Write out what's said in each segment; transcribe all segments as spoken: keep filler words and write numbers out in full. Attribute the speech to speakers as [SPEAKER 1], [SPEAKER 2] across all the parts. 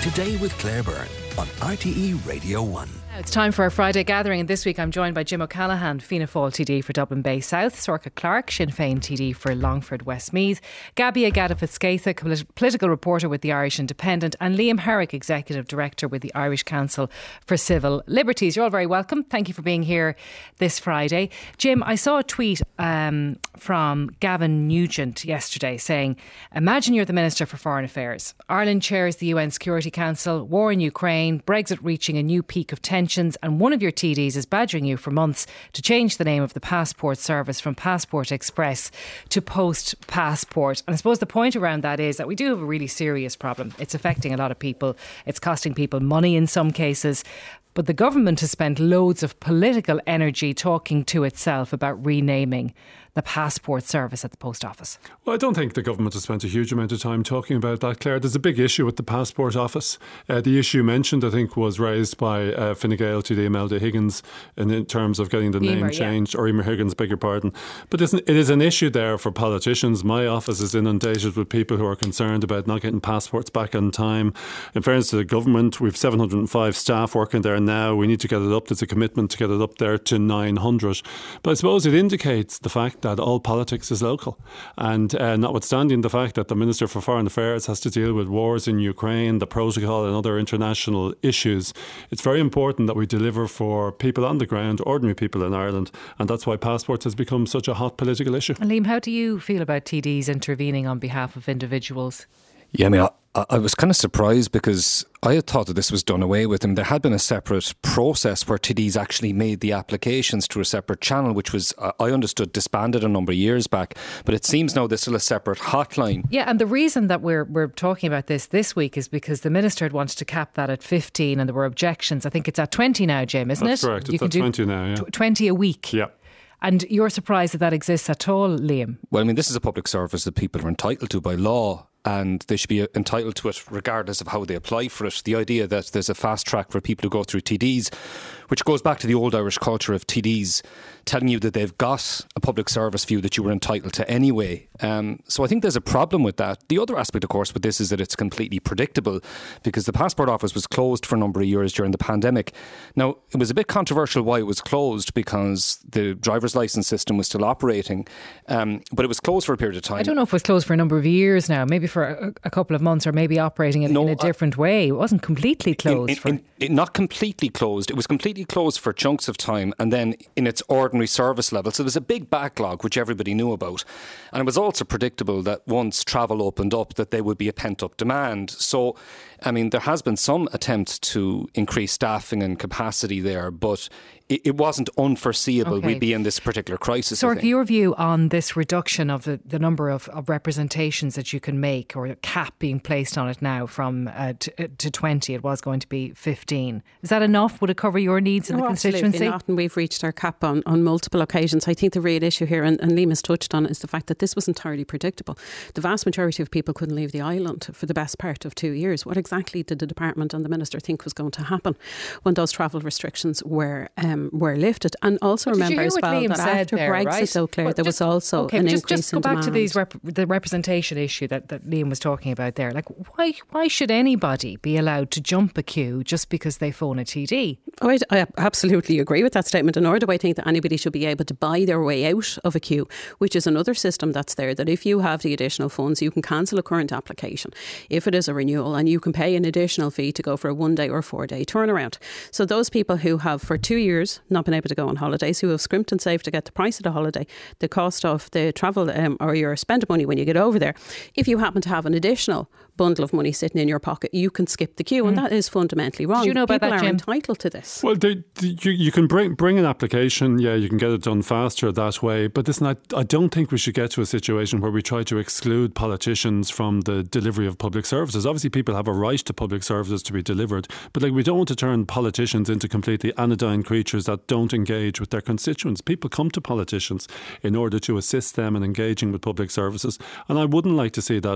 [SPEAKER 1] Today with Claire Byrne on R T E Radio one.
[SPEAKER 2] It's time for our Friday gathering, and this week I'm joined by Jim O'Callaghan, Fianna Fáil T D for Dublin Bay South, Sorcha Clark, Sinn Féin T D for Longford Westmeath, Gabby Agada-Fitzcaitha, polit- political reporter with the Irish Independent, and Liam Herrick, Executive Director with the Irish Council for Civil Liberties. You're all very welcome. Thank you for being here this Friday. Jim, I saw a tweet um, from Gavin Nugent yesterday saying, imagine you're the Minister for Foreign Affairs. Ireland chairs the U N Security Council, war in Ukraine, Brexit reaching a new peak of tension, and one of your T Ds is badgering you for months to change the name of the passport service from Passport Express to Post Passport. And I suppose the point around that is that we do have a really serious problem. It's affecting a lot of people. It's costing people money in some cases. But the government has spent loads of political energy talking to itself about renaming the passport service at the post office.
[SPEAKER 3] Well, I don't think the government has spent a huge amount of time talking about that, Claire. There's a big issue with the passport office. Uh, the issue mentioned, I think, was raised by uh, Fine Gael T D Imelda Higgins in, in terms of getting the Emer, name changed, yeah. or Emer Higgins, beg your pardon. But it is an issue there for politicians. My office is inundated with people who are concerned about not getting passports back on time. In fairness to the government, we've seven hundred five staff working there now. We need to get it up. There's a commitment to get it up there to nine hundred. But I suppose it indicates the fact that all politics is local. And uh, notwithstanding the fact that the Minister for Foreign Affairs has to deal with wars in Ukraine, the protocol and other international issues, it's very important that we deliver for people on the ground, ordinary people in Ireland. And that's why passports has become such a hot political issue.
[SPEAKER 2] And Liam, how do you feel about T Ds intervening on behalf of individuals?
[SPEAKER 4] Yeah, I mean, I, I was kind of surprised because I had thought that this was done away with, and there had been a separate process where T Ds actually made the applications through a separate channel, which was, uh, I understood, disbanded a number of years back. But it seems now there's still a separate hotline.
[SPEAKER 2] Yeah, and the reason that we're we're talking about this this week is because the Minister had wanted to cap that at fifteen, and there were objections. I think it's at twenty now, Jim, isn't
[SPEAKER 3] That's
[SPEAKER 2] it?
[SPEAKER 3] That's correct. It's at twenty now, yeah.
[SPEAKER 2] twenty a week.
[SPEAKER 3] Yeah.
[SPEAKER 2] And you're surprised that that exists at all, Liam?
[SPEAKER 4] Well, I mean, this is a public service that people are entitled to by law, and they should be entitled to it regardless of how they apply for it. The idea that there's a fast track for people who go through T Ds, which goes back to the old Irish culture of T Ds telling you that they've got a public service view that you were entitled to anyway. Um, so I think there's a problem with that. The other aspect, of course, with this is that it's completely predictable because the passport office was closed for a number of years during the pandemic. Now, it was a bit controversial why it was closed because the driver's licence system was still operating, um, but it was closed for a period of time.
[SPEAKER 2] I don't know if it was closed for a number of years now, maybe for a, a couple of months, or maybe operating in, no, in a different uh, way. It wasn't completely closed.
[SPEAKER 4] In, in,
[SPEAKER 2] for
[SPEAKER 4] in, in, not completely closed. It was completely closed for chunks of time, and then in its ordinary service level. So there was a big backlog, which everybody knew about. And it was also predictable that once travel opened up, that there would be a pent-up demand. So, I mean, there has been some attempt to increase staffing and capacity there, but it, it wasn't unforeseeable okay. we'd be in this particular crisis.
[SPEAKER 2] So, your view on this reduction of the, the number of, of representations that you can make, or a cap being placed on it now from uh, to, to twenty, it was going to be fifteen. Is that enough? Would it cover your needs in
[SPEAKER 5] no,
[SPEAKER 2] the constituency?
[SPEAKER 5] Absolutely not, and we've reached our cap on, on multiple occasions. I think the real issue here, and, and Liam has touched on it, is the fact that this was entirely predictable. The vast majority of people couldn't leave the island for the best part of two years. What exactly did the Department and the Minister think was going to happen when those travel restrictions were um, were lifted? And also
[SPEAKER 2] but
[SPEAKER 5] remember as well
[SPEAKER 2] Liam
[SPEAKER 5] that after
[SPEAKER 2] there,
[SPEAKER 5] Brexit,
[SPEAKER 2] right?
[SPEAKER 5] though, Claire,
[SPEAKER 2] well,
[SPEAKER 5] there
[SPEAKER 2] just,
[SPEAKER 5] was also
[SPEAKER 2] okay,
[SPEAKER 5] an
[SPEAKER 2] just,
[SPEAKER 5] increase
[SPEAKER 2] just
[SPEAKER 5] in
[SPEAKER 2] go back
[SPEAKER 5] demand.
[SPEAKER 2] to these rep- the representation issue that, that Liam was talking about there. Like, why why should anybody be allowed to jump a queue just because they phone a T D?
[SPEAKER 5] Oh, I, I absolutely agree with that statement, and nor do I think that anybody should be able to buy their way out of a queue, which is another system that's there, that if you have the additional funds, you can cancel a current application if it is a renewal, and you can pay an additional fee to go for a one day or four day turnaround. So those people who have for two years not been able to go on holidays, who have scrimped and saved to get the price of the holiday, the cost of the travel um, or your spend money when you get over there, if you happen to have an additional bundle of money sitting in your pocket, you can skip the queue, mm. and that is fundamentally wrong.
[SPEAKER 2] Do you know about
[SPEAKER 5] People
[SPEAKER 2] that,
[SPEAKER 5] are
[SPEAKER 2] Jim?
[SPEAKER 5] entitled to this.
[SPEAKER 3] Well, they, they, you, you can bring bring an application, yeah, you can get it done faster that way, but listen, I, I don't think we should get to a situation where we try to exclude politicians from the delivery of public services. Obviously, people have a right to public services to be delivered, but like we don't want to turn politicians into completely anodyne creatures that don't engage with their constituents. People come to politicians in order to assist them in engaging with public services, and I wouldn't like to see that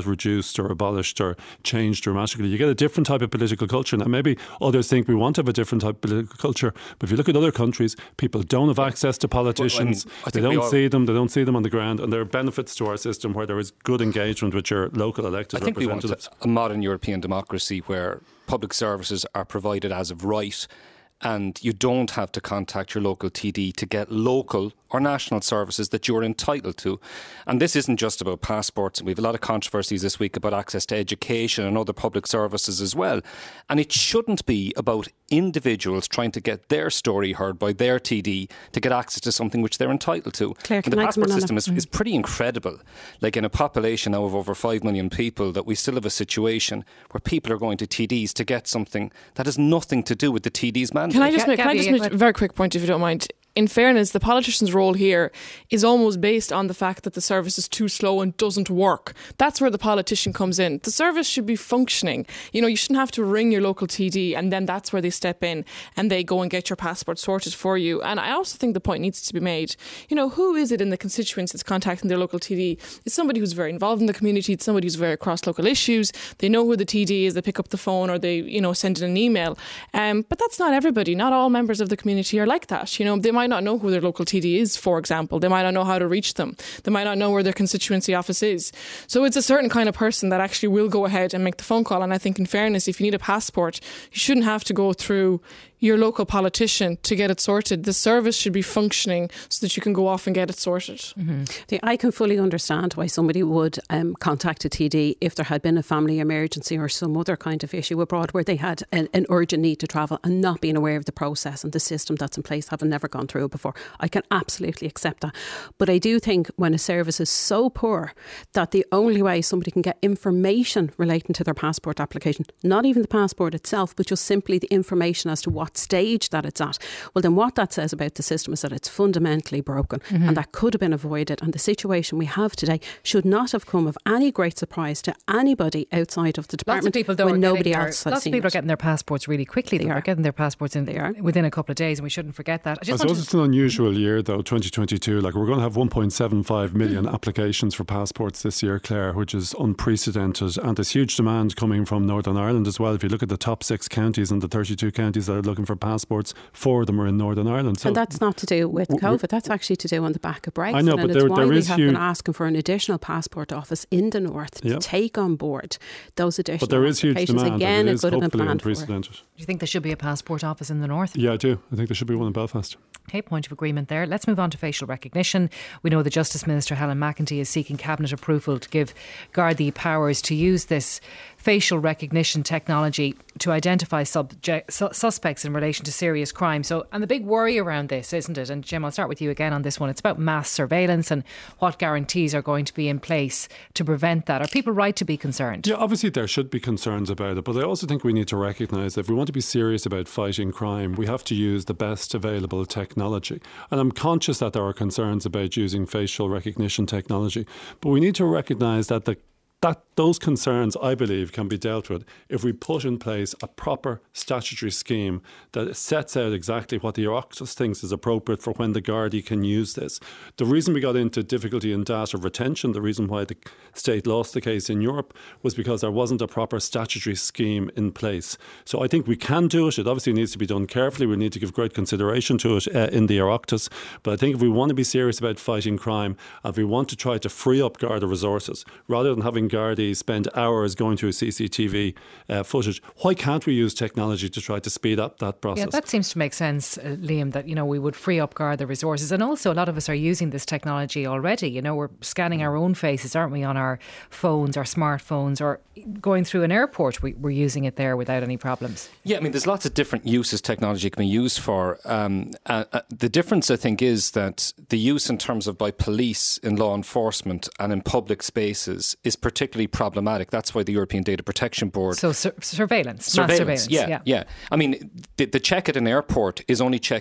[SPEAKER 3] reduced or abolished or changed dramatically. You get a different type of political culture. Now, maybe others think we want to have a different type of political culture, but if you look at other countries, people don't have access to politicians. Well, I mean, I they don't all, see them. They don't see them on the ground, and there are benefits to our system where there is good engagement with your local elected
[SPEAKER 4] I think
[SPEAKER 3] representatives.
[SPEAKER 4] We want a modern European democracy where public services are provided as of right, and you don't have to contact your local T D to get local or national services that you're entitled to. And this isn't just about passports. We have a lot of controversies this week about access to education and other public services as well. And it shouldn't be about individuals trying to get their story heard by their T D to get access to something which they're entitled to.
[SPEAKER 5] Claire,
[SPEAKER 4] and the passport system is, is pretty incredible. Like, in a population now of over five million people, that we still have a situation where people are going to T Ds to get something that has nothing to do with the T D's mandate.
[SPEAKER 6] Can I just make, can I just make a very quick point, if you don't mind? In fairness, the politician's role here is almost based on the fact that the service is too slow and doesn't work. That's where the politician comes in. The service should be functioning. You know, you shouldn't have to ring your local T D and then that's where they step in and they go and get your passport sorted for you. And I also think the point needs to be made, you know, who is it in the constituents that's contacting their local T D? It's somebody who's very involved in the community. It's somebody who's very across local issues. They know who the T D is. They pick up the phone or they, you know, send in an email. Um, but that's not everybody. Not all members of the community are like that. You know, they might not know who their local T D is, for example. They might not know how to reach them. They might not know where their constituency office is. So it's a certain kind of person that actually will go ahead and make the phone call. And I think, in fairness, if you need a passport, you shouldn't have to go through your local politician to get it sorted. The service should be functioning so that you can go off and get it sorted.
[SPEAKER 5] Mm-hmm. I can fully understand why somebody would um, contact a T D if there had been a family emergency or some other kind of issue abroad where they had an, an urgent need to travel and not being aware of the process and the system that's in place, having never gone through it before. I can absolutely accept that. But I do think when a service is so poor that the only way somebody can get information relating to their passport application, not even the passport itself, but just simply the information as to what stage that it's at, well, then what that says about the system is that it's fundamentally broken, mm-hmm. and that could have been avoided. And the situation we have today should not have come of any great surprise to anybody outside of the department.
[SPEAKER 2] Lots of people, though,
[SPEAKER 5] when nobody
[SPEAKER 2] their,
[SPEAKER 5] else has
[SPEAKER 2] Lots of people
[SPEAKER 5] it.
[SPEAKER 2] are getting their passports really quickly. They They're are. getting their passports in
[SPEAKER 5] they are.
[SPEAKER 2] within a couple of days, and we shouldn't forget that. I, just
[SPEAKER 3] I suppose it's an unusual year, though, twenty twenty-two. Like, we're going to have one point seven five million mm. applications for passports this year, Claire, which is unprecedented. And there's huge demand coming from Northern Ireland as well. If you look at the top six counties and the thirty-two counties that are looking for passports, four of them are in Northern Ireland. So
[SPEAKER 5] and that's not to do with COVID. That's actually to do on the back of Brexit.
[SPEAKER 3] I know,
[SPEAKER 5] and
[SPEAKER 3] but
[SPEAKER 5] it's
[SPEAKER 3] there,
[SPEAKER 5] why
[SPEAKER 3] there
[SPEAKER 5] we
[SPEAKER 3] is
[SPEAKER 5] have
[SPEAKER 3] huge,
[SPEAKER 5] been asking for an additional passport office in the north to
[SPEAKER 3] yep.
[SPEAKER 5] take on board those additional
[SPEAKER 3] But there is huge demand.
[SPEAKER 5] Again,
[SPEAKER 3] it,
[SPEAKER 5] it
[SPEAKER 3] is
[SPEAKER 5] could have been planned
[SPEAKER 3] unprecedented.
[SPEAKER 5] for.
[SPEAKER 2] Do you think there should be a passport office in the north?
[SPEAKER 3] Yeah, I do. I think there should be one in Belfast.
[SPEAKER 2] Okay, point of agreement there. Let's move on to facial recognition. We know the Justice Minister, Helen McEntee, is seeking Cabinet approval to give Gardaí powers to use this facial recognition technology to identify subject, su- suspects in relation to serious crime. So, and the big worry around this, isn't it? And Jim, I'll start with you again on this one. It's about mass surveillance and what guarantees are going to be in place to prevent that. Are people right to be concerned?
[SPEAKER 3] Yeah, obviously there should be concerns about it, but I also think we need to recognise that if we want to be serious about fighting crime, we have to use the best available technology. And I'm conscious that there are concerns about using facial recognition technology, but we need to recognise that the That those concerns, I believe, can be dealt with if we put in place a proper statutory scheme that sets out exactly what the Oireachtas thinks is appropriate for when the Gardaí can use this. The reason we got into difficulty in data retention, the reason why the state lost the case in Europe, was because there wasn't a proper statutory scheme in place. So I think we can do it. It obviously needs to be done carefully. We need to give great consideration to it uh, in the Oireachtas. But I think if we want to be serious about fighting crime, and if we want to try to free up Garda resources, rather than having Gardaí spend hours going through C C T V uh, footage, why can't we use technology to try to speed up that process?
[SPEAKER 2] Yeah, that seems to make sense, uh, Liam, that, you know, we would free up Garda resources. And also a lot of us are using this technology already. You know, we're scanning our own faces, aren't we, on our phones, our smartphones, or going through an airport, we, we're using it there without any problems.
[SPEAKER 4] Yeah, I mean, there's lots of different uses technology can be used for. Um, uh, uh, the difference, I think, is that the use in terms of by police in law enforcement and in public spaces is particularly problematic. That's why the European Data Protection Board...
[SPEAKER 2] So sur- surveillance,
[SPEAKER 4] surveillance,
[SPEAKER 2] mass surveillance.
[SPEAKER 4] Yeah,
[SPEAKER 2] yeah,
[SPEAKER 4] yeah. I mean, the, the check at an airport is only checking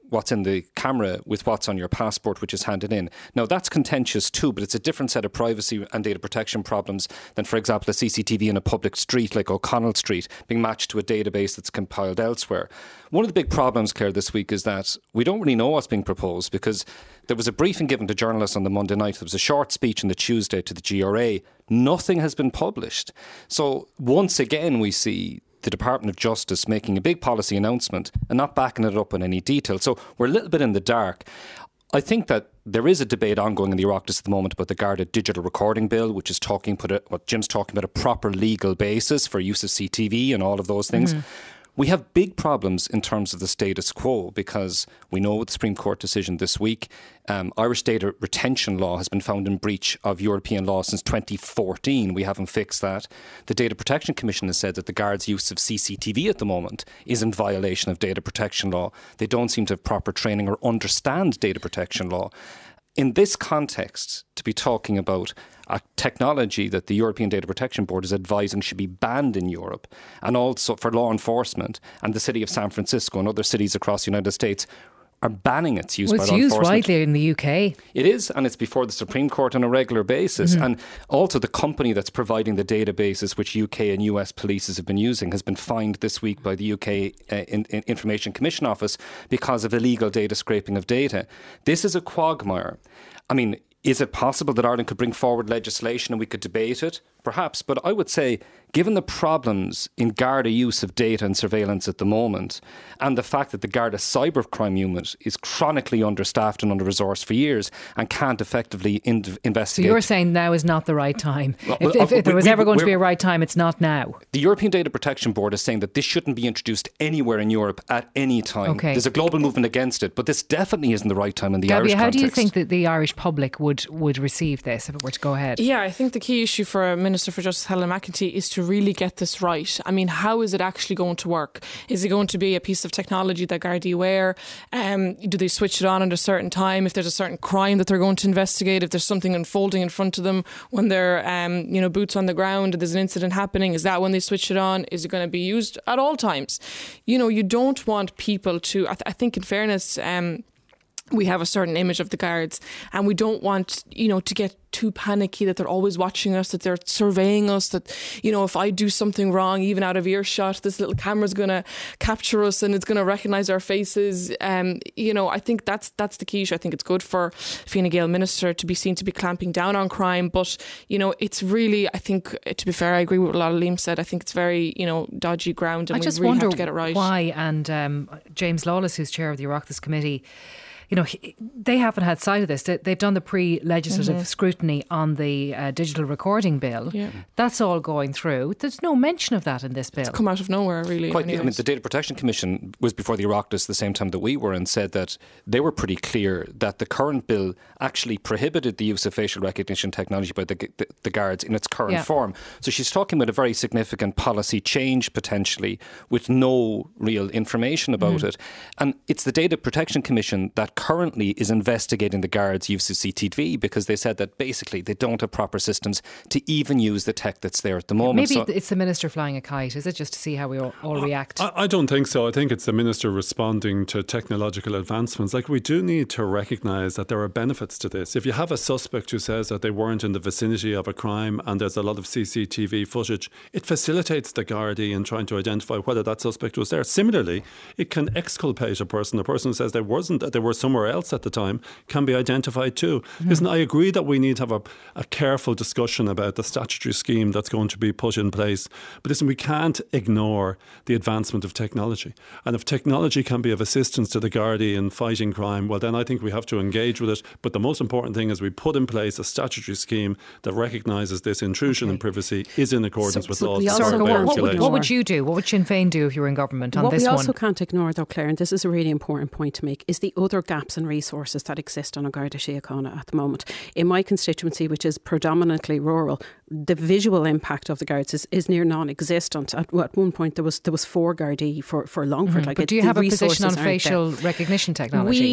[SPEAKER 4] what's in the camera with what's on your passport, which is handed in. Now, that's contentious too, but it's a different set of privacy and data protection problems than, for example, a C C T V in a public street like O'Connell Street being matched to a database that's compiled elsewhere. One of the big problems, Claire, this week is that we don't really know what's being proposed, because there was a briefing given to journalists on the Monday night. There was a short speech on the Tuesday to the G R A. Nothing has been published. So once again, we see the Department of Justice making a big policy announcement and not backing it up in any detail. So we're a little bit in the dark. I think that there is a debate ongoing in the Oireachtas at the moment about the Garda digital recording bill, which is talking, put a, what Jim's talking about, a proper legal basis for use of C T V and all of those things. Mm. We have big problems in terms of the status quo, because we know with the Supreme Court decision this week, um, Irish data retention law has been found in breach of European law since twenty fourteen. We haven't fixed that. The Data Protection Commission has said that the Guards' use of C C T V at the moment is in violation of data protection law. They don't seem to have proper training or understand data protection law. In this context, to be talking about a technology that the European Data Protection Board is advising should be banned in Europe, and also for law enforcement, and the city of San Francisco and other cities across the United States are banning its use
[SPEAKER 2] well,
[SPEAKER 4] by
[SPEAKER 2] it's
[SPEAKER 4] law
[SPEAKER 2] used
[SPEAKER 4] enforcement.
[SPEAKER 2] widely in the U K. It
[SPEAKER 4] is, and it's before the Supreme Court on a regular basis. Mm-hmm. And also the company that's providing the databases which U K and U S polices have been using has been fined this week by the U K uh, in, in Information Commission Office because of illegal data scraping of data. This is a quagmire. I mean, is it possible that Ireland could bring forward legislation and we could debate it? Perhaps. But I would say, given the problems in Garda use of data and surveillance at the moment, and the fact that the Garda cybercrime unit is chronically understaffed and under-resourced for years and can't effectively in- investigate.
[SPEAKER 2] So you're saying now is not the right time.
[SPEAKER 4] Well,
[SPEAKER 2] if,
[SPEAKER 4] well,
[SPEAKER 2] if, if there was
[SPEAKER 4] we,
[SPEAKER 2] ever going
[SPEAKER 4] to
[SPEAKER 2] be a right time, it's not now.
[SPEAKER 4] The European Data Protection Board is saying that this shouldn't be introduced anywhere in Europe at any time.
[SPEAKER 2] Okay.
[SPEAKER 4] There's a global movement against it, but this definitely isn't the right time in the
[SPEAKER 2] Gabby,
[SPEAKER 4] Irish
[SPEAKER 2] how
[SPEAKER 4] context.
[SPEAKER 2] do you think that the Irish public would, would receive this if it were to go ahead?
[SPEAKER 6] Yeah, I think the key issue for Minister for Justice Helen McEntee is to really get this right. I mean, how is it actually going to work? Is it going to be a piece of technology that Gardaí wear? Um, do they switch it on at a certain time? If there's a certain crime that they're going to investigate, if there's something unfolding in front of them when they're, um, you know, boots on the ground and there's an incident happening, is that when they switch it on? Is it going to be used at all times? You know, you don't want people to, I, th- I think in fairness, um, we have a certain image of the Guards, and we don't want, you know, to get too panicky that they're always watching us, that they're surveying us, that, you know, if I do something wrong, even out of earshot, this little camera's going to capture us and it's going to recognise our faces. Um, you know, I think that's that's the key issue. I think it's good for Fine Gael Minister to be seen to be clamping down on crime, but, you know, it's really, I think, to be fair, I agree with what Liam said. I think it's very, you know, dodgy ground, and
[SPEAKER 2] I just
[SPEAKER 6] we really
[SPEAKER 2] wonder
[SPEAKER 6] have to get it right.
[SPEAKER 2] Why, and um, James Lawless, who's chair of the Oireachtas Committee, you know, they haven't had sight of this. They've done the pre-legislative mm-hmm. scrutiny on the uh, digital recording bill. Yeah. That's all going through. There's no mention of that in this bill.
[SPEAKER 6] It's come out of nowhere, really.
[SPEAKER 4] Quite, I mean, the Data Protection Commission was before the Oireachtas the same time that we were, and said that they were pretty clear that the current bill actually prohibited the use of facial recognition technology by the, the, the Guards in its current yeah. form. So she's talking about a very significant policy change, potentially, with no real information about mm. it. And it's the Data Protection Commission that currently is investigating the Guards' use of C C T V, because they said that basically they don't have proper systems to even use the tech that's there at the moment.
[SPEAKER 2] Maybe
[SPEAKER 4] so
[SPEAKER 2] it's the Minister flying a kite, is it, just to see how we all, all react?
[SPEAKER 3] I, I don't think so. I think it's the Minister responding to technological advancements. Like, we do need to recognise that there are benefits to this. If you have a suspect who says that they weren't in the vicinity of a crime and there's a lot of C C T V footage, it facilitates the Gardaí in trying to identify whether that suspect was there. Similarly, it can exculpate a person. The person who says they wasn't, that they were somewhere else at the time, can be identified too. Mm-hmm. Listen, I agree that we need to have a, a careful discussion about the statutory scheme that's going to be put in place. But listen, we can't ignore the advancement of technology. And if technology can be of assistance to the Gardaí in fighting crime, well, then I think we have to engage with it. But the most important thing is we put in place a statutory scheme that recognises this intrusion okay. in privacy is in accordance
[SPEAKER 2] so,
[SPEAKER 3] with
[SPEAKER 2] so
[SPEAKER 3] laws.
[SPEAKER 2] Sorka, what, what, would, what would you do? What would Sinn Féin do if you were in government on
[SPEAKER 5] what
[SPEAKER 2] this one?
[SPEAKER 5] What we also can't ignore, though, Claire, and this is a really important point to make, is the other gaps in resources that exist on Garda Síochána at the moment. In my constituency, which is predominantly rural, the visual impact of the Guards is, is near non-existent. At, at one point, there was there was four Gardaí for, for Longford.
[SPEAKER 2] Mm-hmm.
[SPEAKER 5] Like
[SPEAKER 2] but
[SPEAKER 5] it,
[SPEAKER 2] do you have a
[SPEAKER 5] position
[SPEAKER 2] on facial recognition technology?
[SPEAKER 5] We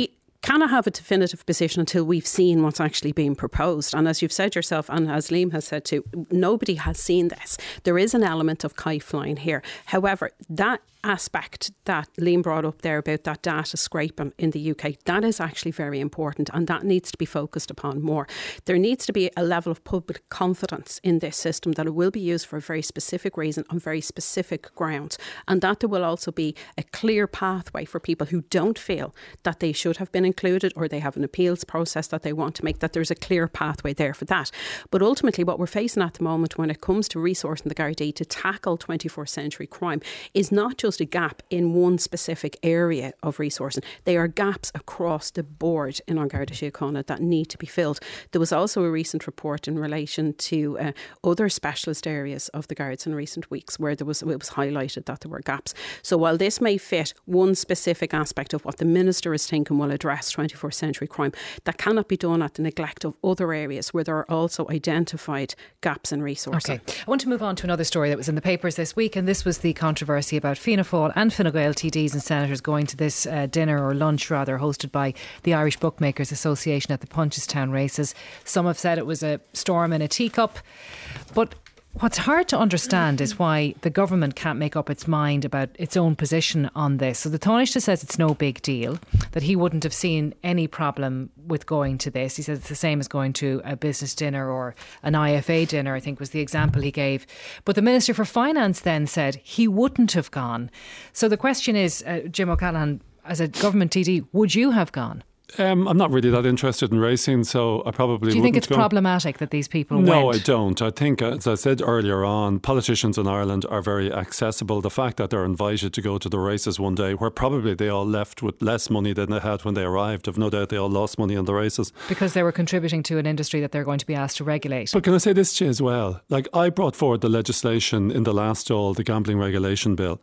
[SPEAKER 5] cannot have a definitive position until we've seen what's actually being proposed. And as you've said yourself, and as Liam has said too, nobody has seen this. There is an element of kite flying here. However, that aspect that Liam brought up there about that data scraping in the U K, that is actually very important, and that needs to be focused upon more. There needs to be a level of public confidence in this system that it will be used for a very specific reason on very specific grounds, and that there will also be a clear pathway for people who don't feel that they should have been included, or they have an appeals process that they want to make, that there's a clear pathway there for that. But ultimately what we're facing at the moment when it comes to resourcing the Gardaí to tackle twenty-first century crime is not just a gap in one specific area of resourcing. They are gaps across the board in An Garda Síochána that need to be filled. There was also a recent report in relation to uh, other specialist areas of the Guards in recent weeks where there was it was highlighted that there were gaps. So while this may fit one specific aspect of what the Minister is thinking will address twenty-first century crime, that cannot be done at the neglect of other areas where there are also identified gaps in resourcing.
[SPEAKER 2] Okay, I want to move on to another story that was in the papers this week, and this was the controversy about Fianna Fáil and Fine Gael T Ds and senators going to this uh, dinner or lunch rather hosted by the Irish Bookmakers Association at the Punchestown races. Some have said it was a storm in a teacup, but what's hard to understand is why the government can't make up its mind about its own position on this. So the Taoiseach says it's no big deal, that he wouldn't have seen any problem with going to this. He says it's the same as going to a business dinner or an I F A dinner, I think was the example he gave. But the Minister for Finance then said he wouldn't have gone. So the question is, uh, Jim O'Callaghan, as a government T D, would you have gone?
[SPEAKER 3] Um, I'm not really that interested in racing, so I probably
[SPEAKER 2] Do you
[SPEAKER 3] wouldn't
[SPEAKER 2] think it's
[SPEAKER 3] go.
[SPEAKER 2] problematic that these people
[SPEAKER 3] No,
[SPEAKER 2] went?
[SPEAKER 3] I don't. I think, as I said earlier on, politicians in Ireland are very accessible. The fact that they're invited to go to the races one day, where probably they all left with less money than they had when they arrived, I've no doubt they all lost money on the races.
[SPEAKER 2] Because they were contributing to an industry that they're going to be asked to regulate.
[SPEAKER 3] But can I say this to you as well? Like, I brought forward the legislation in the last all, the Gambling Regulation Bill.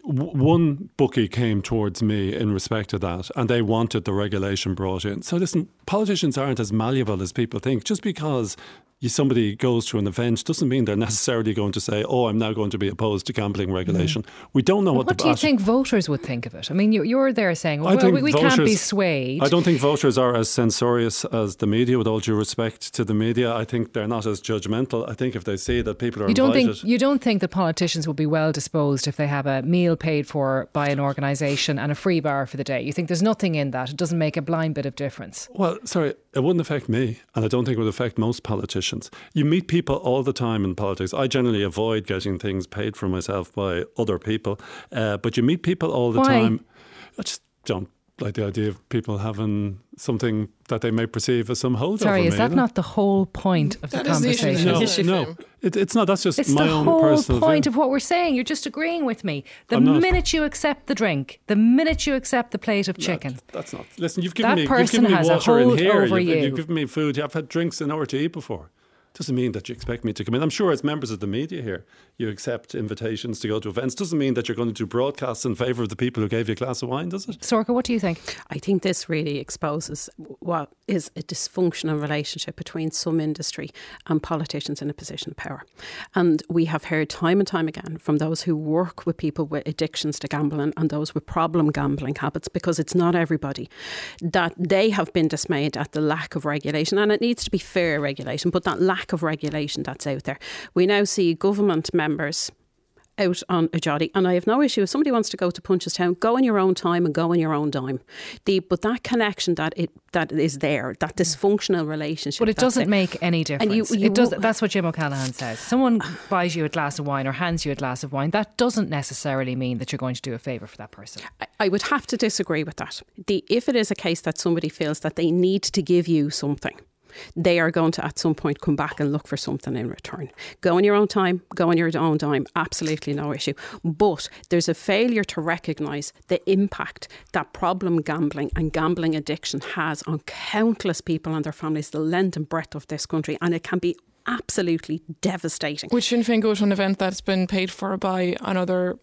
[SPEAKER 3] One bookie came towards me in respect to that, and they wanted the regulation brought in. So listen, politicians aren't as malleable as people think. Just because you, somebody goes to an event doesn't mean they're necessarily going to say, oh, I'm now going to be opposed to gambling regulation. Mm. We don't know
[SPEAKER 2] well,
[SPEAKER 3] what,
[SPEAKER 2] what
[SPEAKER 3] the...
[SPEAKER 2] What do you think voters would think of it? I mean, you, you're there saying, well, we, we
[SPEAKER 3] voters,
[SPEAKER 2] can't be swayed.
[SPEAKER 3] I don't think voters are as censorious as the media, with all due respect to the media. I think they're not as judgmental. I think if they see that people are
[SPEAKER 2] you don't
[SPEAKER 3] invited...
[SPEAKER 2] Think, you don't think the politicians will be well disposed if they have a meal paid for by an organisation and a free bar for the day? You think there's nothing in that? It doesn't make a blind bit of difference?
[SPEAKER 3] Well, sorry, it wouldn't affect me, and I don't think it would affect most politicians. You meet people all the time in politics. I generally avoid getting things paid for myself by other people, uh, but you meet people all the
[SPEAKER 2] Why?
[SPEAKER 3] time. I just don't like the idea of people having something that they may perceive as some holdover.
[SPEAKER 2] Sorry, is
[SPEAKER 3] me,
[SPEAKER 2] that
[SPEAKER 3] you know?
[SPEAKER 2] not the whole point of
[SPEAKER 6] that
[SPEAKER 2] the conversation?
[SPEAKER 3] No,
[SPEAKER 6] issue
[SPEAKER 3] no, it, it's not. That's just
[SPEAKER 2] it's
[SPEAKER 3] my
[SPEAKER 2] the
[SPEAKER 3] own
[SPEAKER 2] whole
[SPEAKER 3] personal
[SPEAKER 2] point
[SPEAKER 3] view.
[SPEAKER 2] of what we're saying. You're just agreeing with me. The
[SPEAKER 3] I'm not.
[SPEAKER 2] minute you accept the drink, the minute you accept the plate of chicken,
[SPEAKER 3] That, that's not. Listen, you've given
[SPEAKER 2] That
[SPEAKER 3] me, you've
[SPEAKER 2] person
[SPEAKER 3] given me
[SPEAKER 2] has a
[SPEAKER 3] water in
[SPEAKER 2] hold
[SPEAKER 3] here.
[SPEAKER 2] over
[SPEAKER 3] You've,
[SPEAKER 2] you.
[SPEAKER 3] you've given me food. I've had drinks in order to eat before. Doesn't mean that you expect me to come in. I'm sure as members of the media here, you accept invitations to go to events. Doesn't mean that you're going to do broadcasts in favour of the people who gave you a glass of wine, does it?
[SPEAKER 2] Sorka, what do you think?
[SPEAKER 5] I think this really exposes what is a dysfunctional relationship between some industry and politicians in a position of power. And we have heard time and time again from those who work with people with addictions to gambling and those with problem gambling habits, because it's not everybody, that they have been dismayed at the lack of regulation. And it needs to be fair regulation, but that lack of regulation that's out there. We now see government members out on a jolly, and I have no issue if somebody wants to go to Punchestown, go in your own time and go in your own dime. The but that connection that it that is there, that dysfunctional relationship,
[SPEAKER 2] But it doesn't
[SPEAKER 5] there.
[SPEAKER 2] make any difference.
[SPEAKER 5] And you, you
[SPEAKER 2] it does. That's what Jim O'Callaghan says. Someone buys you a glass of wine or hands you a glass of wine. That doesn't necessarily mean that you're going to do a favour for that person.
[SPEAKER 5] I, I would have to disagree with that. The if it is a case that somebody feels that they need to give you something, they are going to at some point come back and look for something in return. Go on your own time, go on your own dime, absolutely no issue. But there's a failure to recognise the impact that problem gambling and gambling addiction has on countless people and their families, the length and breadth of this country, and it can be absolutely devastating.
[SPEAKER 6] Would Sinn Féin go to an event that's been paid for by another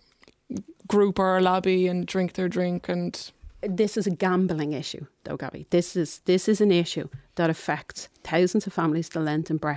[SPEAKER 6] group or a lobby and drink their drink and...
[SPEAKER 5] This is a gambling issue, though, Gabby. This is this is an issue that affects thousands of families, the length and breadth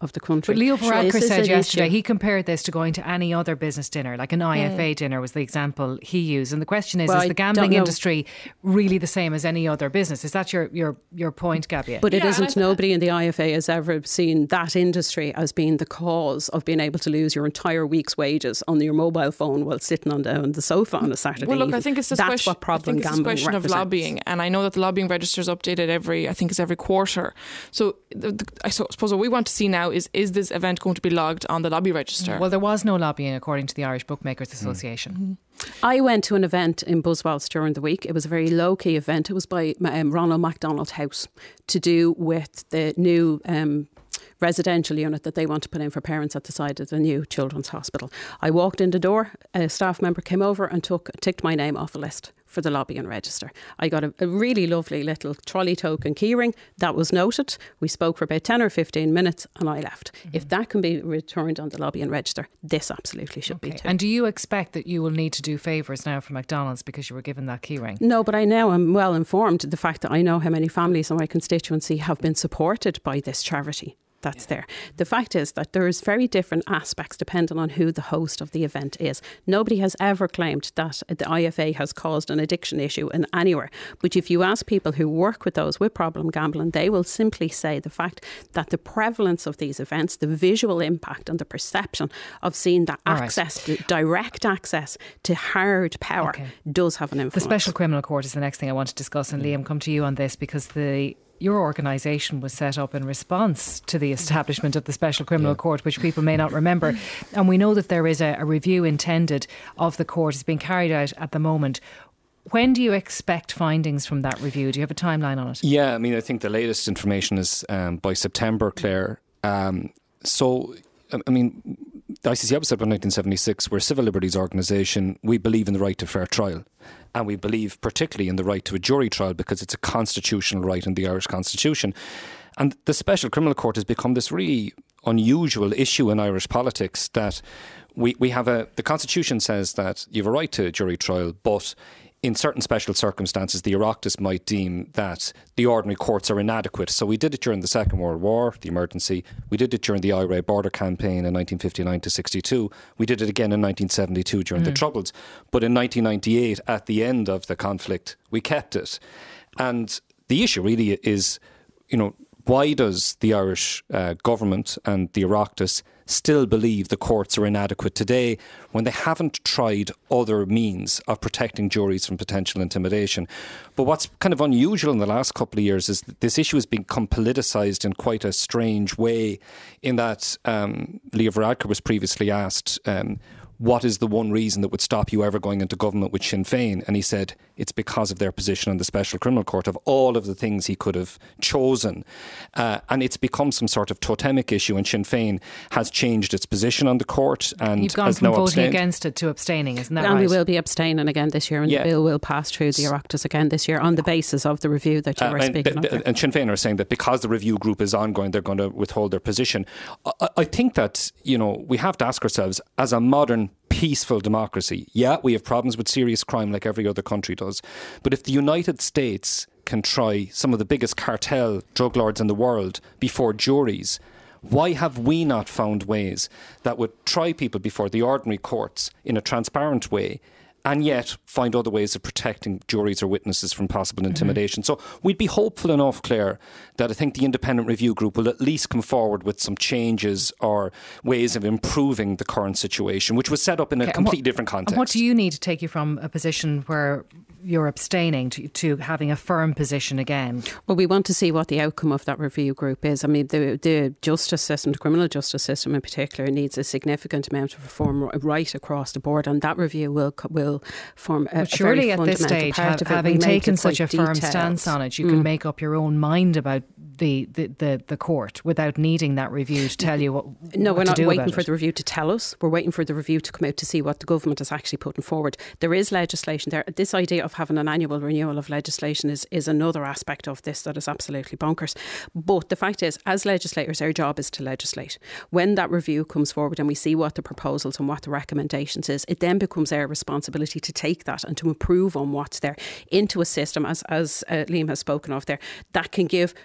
[SPEAKER 5] of the country.
[SPEAKER 2] But Leo Varadkar said yesterday,
[SPEAKER 5] issue.
[SPEAKER 2] he compared this to going to any other business dinner, like an I F A mm. dinner was the example he used. And the question is, well, is the gambling industry really the same as any other business? Is that your your, your point, Gabia?
[SPEAKER 5] But it
[SPEAKER 6] yeah,
[SPEAKER 5] isn't. Nobody in the I F A has ever seen that industry as being the cause of being able to lose your entire week's wages on your mobile phone while sitting on the, on the sofa on a Saturday
[SPEAKER 6] Well, look,
[SPEAKER 5] evening.
[SPEAKER 6] I think it's this
[SPEAKER 5] That's
[SPEAKER 6] question,
[SPEAKER 5] what problem
[SPEAKER 6] I think it's
[SPEAKER 5] gambling
[SPEAKER 6] this question of lobbying. And I know that the lobbying register is updated every, I think it's every quarter. So the, the, I suppose what we want to see now is, is this event going to be logged on the lobby register?
[SPEAKER 2] Well, there was no lobbying according to the Irish Bookmakers Association.
[SPEAKER 5] Mm-hmm. I went to an event in Buswells during the week. It was a very low-key event. It was by um, Ronald McDonald House to do with the new um, residential unit that they want to put in for parents at the side of the new children's hospital. I walked in the door, a staff member came over and took ticked my name off a list for the lobbying register. I got a, a really lovely little trolley token keyring that was noted. We spoke for about ten or fifteen minutes and I left. Mm-hmm. If that can be returned on the lobbying register, this absolutely should okay. be too.
[SPEAKER 2] And do you expect that you will need to do favours now for McDonald's because you were given that keyring?
[SPEAKER 5] No, but I now am well informed. The fact that I know how many families in my constituency have been supported by this charity. That's yeah. there. The fact is that there's very different aspects depending on who the host of the event is. Nobody has ever claimed that the I F A has caused an addiction issue in anywhere. But if you ask people who work with those with problem gambling, they will simply say the fact that the prevalence of these events, the visual impact and the perception of seeing that All access, right. direct access to hard power okay. does have an influence.
[SPEAKER 2] The Special Criminal Court is the next thing I want to discuss. And Liam, come to you on this because the your organisation was set up in response to the establishment of the Special Criminal yeah. Court, which people may not remember. And we know that there is a, a review intended of the court. It's being carried out at the moment. When do you expect findings from that review? Do you have a timeline on it?
[SPEAKER 4] Yeah, I mean, I think the latest information is um, by September, Claire. Um, so, I mean, the I C C I was set up in nineteen seventy-six. We're a civil liberties organisation. We believe in the right to fair trial. And we believe particularly in the right to a jury trial because it's a constitutional right in the Irish Constitution. And the Special Criminal Court has become this really unusual issue in Irish politics that we, we have a... The Constitution says that you have a right to a jury trial, but in certain special circumstances, the Oireachtas might deem that the ordinary courts are inadequate. So we did it during the Second World War, the emergency. We did it during the I R A border campaign in nineteen fifty-nine to sixty-two. We did it again in nineteen seventy-two during mm. the Troubles. But in nineteen ninety-eight, at the end of the conflict, we kept it. And the issue really is, you know, why does the Irish uh, government and the Oireachtas still believe the courts are inadequate today when they haven't tried other means of protecting juries from potential intimidation? But what's kind of unusual in the last couple of years is that this issue has become politicised in quite a strange way, in that um, Leo Varadkar was previously asked, um, what is the one reason that would stop you ever going into government with Sinn Féin? And he said, it's because of their position in the Special Criminal Court, of all of the things he could have chosen. Uh, and it's become some sort of totemic issue, and Sinn Féin has changed its position on the court. And
[SPEAKER 2] you've gone from voting abstained. against it to abstaining, isn't that
[SPEAKER 5] and
[SPEAKER 2] right?
[SPEAKER 5] And we will be abstaining again this year, and yeah. the bill will pass through the Oireachtas again this year on the basis of the review that you uh, were
[SPEAKER 4] and
[SPEAKER 5] speaking
[SPEAKER 4] th-
[SPEAKER 5] of.
[SPEAKER 4] And Sinn Féin are saying that because the review group is ongoing, they're going to withhold their position. I, I think that, you know, we have to ask ourselves, as a modern peaceful democracy, yeah, we have problems with serious crime like every other country does. But if the United States can try some of the biggest cartel drug lords in the world before juries, why have we not found ways that would try people before the ordinary courts in a transparent way, and yet find other ways of protecting juries or witnesses from possible intimidation? Mm-hmm. So we'd be hopeful enough, Claire, that I think the independent review group will at least come forward with some changes or ways of improving the current situation, which was set up in a okay, completely what, different context.
[SPEAKER 2] And what do you need to take you from a position where you're abstaining to, to having a firm position again?
[SPEAKER 5] Well, we want to see what the outcome of that review group is. I mean, the, the justice system, the criminal justice system in particular, needs a significant amount of reform right across the board, and that review will will form a,
[SPEAKER 2] but surely
[SPEAKER 5] a very
[SPEAKER 2] at this stage,
[SPEAKER 5] part
[SPEAKER 2] have,
[SPEAKER 5] of it.
[SPEAKER 2] having taken such a
[SPEAKER 5] detailed.
[SPEAKER 2] firm stance on it, you
[SPEAKER 5] mm.
[SPEAKER 2] can make up your own mind about the, the, the, the court without needing that review to tell you what
[SPEAKER 5] No,
[SPEAKER 2] what
[SPEAKER 5] we're
[SPEAKER 2] to
[SPEAKER 5] not
[SPEAKER 2] do
[SPEAKER 5] waiting
[SPEAKER 2] about
[SPEAKER 5] for
[SPEAKER 2] it.
[SPEAKER 5] the review to tell us. We're waiting for the review to come out to see what the government is actually putting forward. There is legislation there. This idea of having an annual renewal of legislation is, is another aspect of this that is absolutely bonkers. But the fact is, as legislators, our job is to legislate. When that review comes forward and we see what the proposals and what the recommendations is, it then becomes our responsibility to take that and to improve on what's there into a system, as, as uh, Liam has spoken of there, that can give not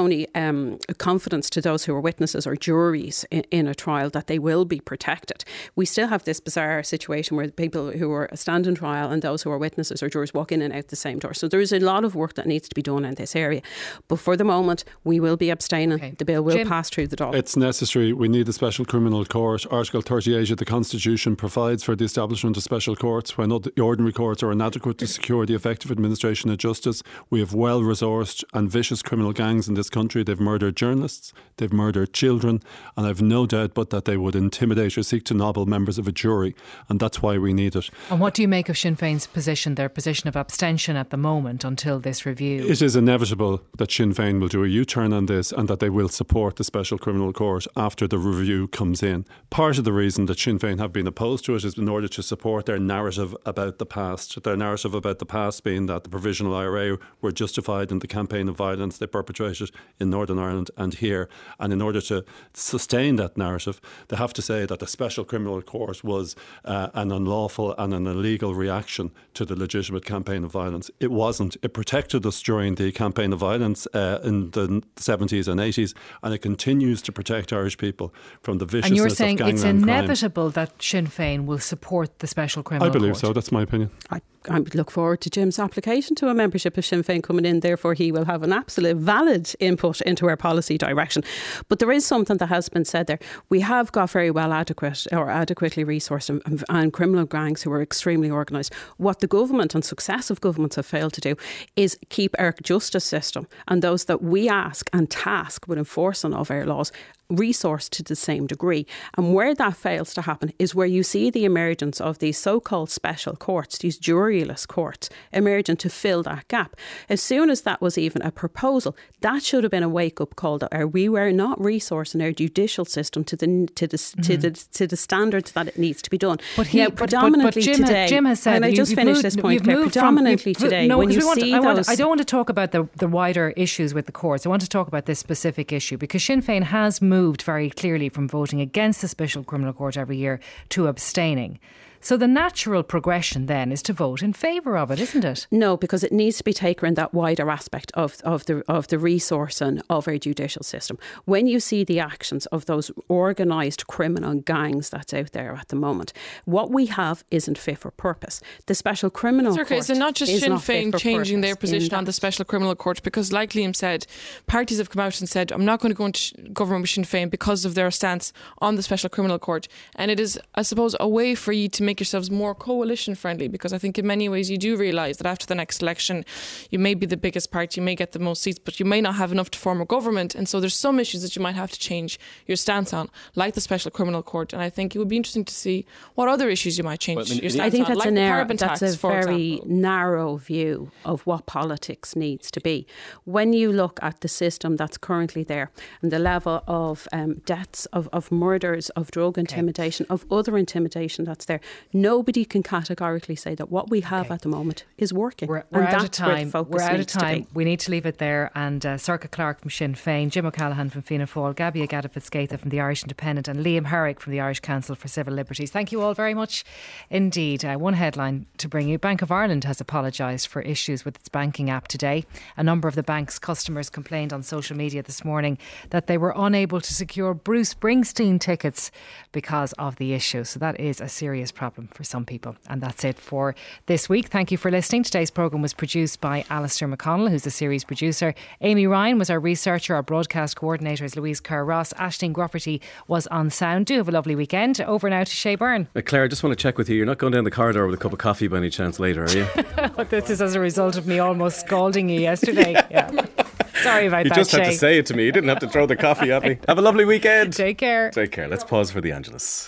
[SPEAKER 5] only um, confidence to those who are witnesses or juries in, in a trial that they will be protected. We still have this bizarre situation where people who are standing trial and those who are witnesses or jurors walk in and out the same door. So there is a lot of work that needs to be done in this area. But for the moment, we will be abstaining. Okay. The bill will Jim. pass through the door.
[SPEAKER 3] It's necessary. We need a special criminal court. Article thirty-eight of the Constitution provides for the establishment of special courts when the ordinary courts are inadequate to secure the effective administration of justice. We have well-resourced and vicious criminal gangs in this country. They've murdered journalists, they've murdered children, and I've no doubt but that they would intimidate or seek to nobble members of a jury, and that's why we need it.
[SPEAKER 2] And what do you make of Sinn Féin's position, their position of abstention at the moment until this review?
[SPEAKER 3] It is inevitable that Sinn Féin will do a U-turn on this and that they will support the Special Criminal Court after the review comes in. Part of the reason that Sinn Féin have been opposed to it is in order to support their narrative about the past. Their narrative about the past being that the Provisional I R A were justified in the campaign of violence they perpetrated in Northern Ireland and here. And in order to sustain that narrative, they have to say that the Special Criminal Court was uh, an unlawful and an illegal reaction to the legitimate campaign of violence. It wasn't. It protected us during the campaign of violence uh, in the seventies and eighties, and it continues to protect Irish people from the viciousness of gangland crime.
[SPEAKER 2] And you're saying it's inevitable crime. that Sinn Féin will support the Special Criminal Court?
[SPEAKER 3] I believe
[SPEAKER 2] Court.
[SPEAKER 3] so. That's my opinion.
[SPEAKER 5] I I look forward to Jim's application to a membership of Sinn Féin coming in. Therefore, he will have an absolute valid input into our policy direction. But there is something that has been said there. We have got very well adequate or adequately resourced and, and criminal gangs who are extremely organised. What the government and successive governments have failed to do is keep our justice system and those that we ask and task with enforcing of our laws resourced to the same degree. And where that fails to happen is where you see the emergence of these so-called special courts, these juryless courts, emerging to fill that gap. As soon as that was even a proposal, that should have been a wake-up call that we were not resourcing our judicial system to the to the mm-hmm. to the to the standards that it needs to be done.
[SPEAKER 2] But he,
[SPEAKER 5] now,
[SPEAKER 2] but,
[SPEAKER 5] predominantly
[SPEAKER 2] but, but Jim,
[SPEAKER 5] today,
[SPEAKER 2] Jim has said,
[SPEAKER 5] and I just finished this point, Claire, predominantly
[SPEAKER 2] from,
[SPEAKER 5] today,
[SPEAKER 2] no,
[SPEAKER 5] when you
[SPEAKER 2] want
[SPEAKER 5] see
[SPEAKER 2] to, I,
[SPEAKER 5] those...
[SPEAKER 2] want, I don't want to talk about the, the wider issues with the courts. I want to talk about this specific issue because Sinn Féin has moved moved very clearly from voting against the Special Criminal Court every year to abstaining. So the natural progression then is to vote in favour of it, isn't it?
[SPEAKER 5] No, because it needs to be taken in that wider aspect of, of the of the resourcing of our judicial system. When you see the actions of those organised criminal gangs that's out there at the moment, what we have isn't fit for purpose. The Special Criminal Court
[SPEAKER 6] is it not just Sinn Féin changing their position on the Special Criminal Court? Because like Liam said, parties have come out and said, I'm not going to go into government with Sinn Féin because of their stance on the Special Criminal Court. And it is, I suppose, a way for you to make make yourselves more coalition friendly, because I think in many ways you do realise that after the next election you may be the biggest party, you may get the most seats, but you may not have enough to form a government, and so there's some issues that you might have to change your stance on, like the Special Criminal Court. And I think it would be interesting to see what other issues you might change well, I mean, your stance
[SPEAKER 5] I think
[SPEAKER 6] on,
[SPEAKER 5] that's
[SPEAKER 6] like
[SPEAKER 5] a, narrow,
[SPEAKER 6] carbon
[SPEAKER 5] that's
[SPEAKER 6] tax,
[SPEAKER 5] a very
[SPEAKER 6] example.
[SPEAKER 5] narrow view of what politics needs to be. When you look at the system that's currently there and the level of um, deaths, of, of murders, of drug okay. intimidation, of other intimidation that's there, nobody can categorically say that what we have okay. at the moment is working.
[SPEAKER 2] We're, we're
[SPEAKER 5] and
[SPEAKER 2] out
[SPEAKER 5] that's
[SPEAKER 2] of time.
[SPEAKER 5] Where the focus
[SPEAKER 2] we're out of time.
[SPEAKER 5] To
[SPEAKER 2] we need to leave it there. And uh, Sorcha Clark from Sinn Féin, Jim O'Callaghan from Fianna Fáil, Gabby Agada-Fitzcaitha from the Irish Independent, and Liam Herrick from the Irish Council for Civil Liberties. Thank you all very much indeed. Uh, one headline to bring you. Bank of Ireland has apologised for issues with its banking app today. A number of the bank's customers complained on social media this morning that they were unable to secure Bruce Springsteen tickets because of the issue. So that is a serious problem for some people. And that's it for this week. Thank you for listening. Today's programme was produced by Alistair McConnell, who's the series producer. Amy Ryan was our researcher. Our broadcast coordinator is Louise Kerr-Ross. Aisling Grofferty was on sound. Do have a lovely weekend. Over now to Shay Byrne.
[SPEAKER 7] Uh, Claire, I just want to check with you. You're not going down the corridor with a cup of coffee by any chance later, are you?
[SPEAKER 2] This is as a result of me almost scalding you yesterday. Yeah. Sorry about
[SPEAKER 7] you
[SPEAKER 2] that,
[SPEAKER 7] You just
[SPEAKER 2] Shay.
[SPEAKER 7] had to say it to me. You didn't have to throw the coffee at me. Have a lovely weekend.
[SPEAKER 2] Take care.
[SPEAKER 7] Take care. Let's pause for the Angelus.